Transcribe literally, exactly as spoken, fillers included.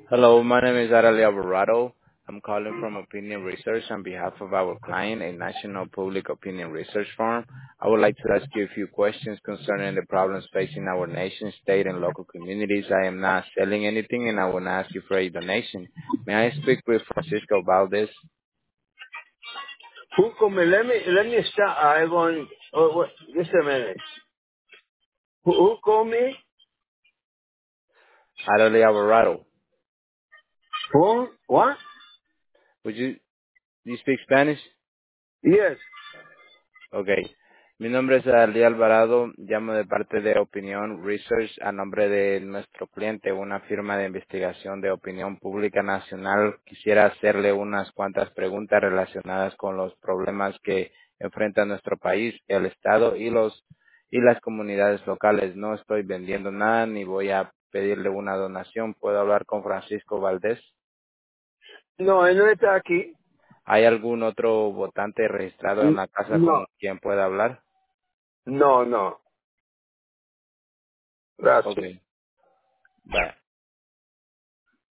Hello, my name is Arely Alvarado. I'm calling from Opinion Research on behalf of our client, a national public opinion research firm. I would like to ask you a few questions concerning the problems facing our nation, state, and local communities. I am not selling anything, and I will not ask you for a donation. May I speak with Francisco Valdez? Who called me? Let me let me start. I want. Oh, wait, just a minute. Who, who called me? Arely Alvarado. Who? What? Would you, do you speak Spanish? Yes. Ok. Mi nombre es Ali Alvarado, llamo de parte de Opinión Research a nombre de nuestro cliente, una firma de investigación de opinión pública nacional. Quisiera hacerle unas cuantas preguntas relacionadas con los problemas que enfrenta nuestro país, el Estado y los y las comunidades locales. No estoy vendiendo nada ni voy a pedirle una donación. ¿Puedo hablar con Francisco Valdés? No, él no está aquí. ¿Hay algún otro votante registrado en N- la casa No. con quien pueda hablar? No, no. Ok. Gracias. Bye.